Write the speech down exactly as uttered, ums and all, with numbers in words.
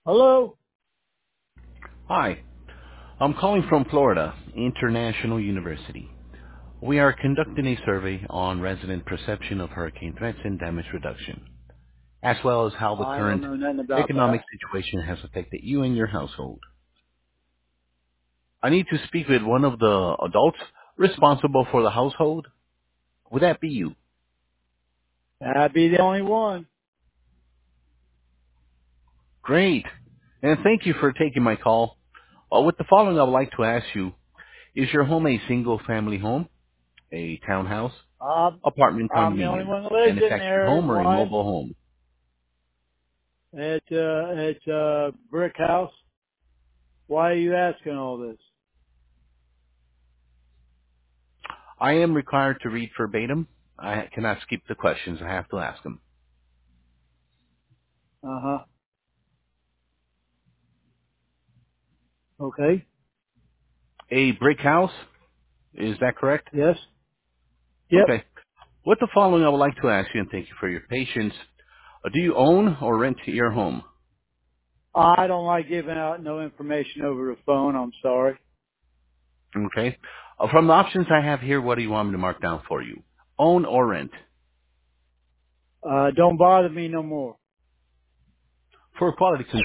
Hello? Hi, I'm calling from Florida International University. We are conducting a survey on resident perception of hurricane threats and damage reduction, as well as how the I don't current know nothing about economic that. situation has affected you and your household. I need to speak with one of the adults responsible for the household. Would that be you? I'd be the only one. Great. And thank you for taking my call. Uh, with the following, I would like to ask you, is your home a single-family home, a townhouse, I'm, apartment I'm the only condominium, one that lives in manufactured there. home, or a Why? mobile home? It's, uh, it's a brick house. Why are you asking all this? I am required to read verbatim. I cannot skip the questions. I have to ask them. Uh huh. Okay. A brick house, is that correct? Yes. Yep. Okay. With the following, I would like to ask you, and thank you for your patience. Uh, Do you own or rent your home? I don't like giving out no information over the phone. I'm sorry. Okay. Uh, from the options I have here, what do you want me to mark down for you? Own or rent? Uh, don't bother me no more. For quality control.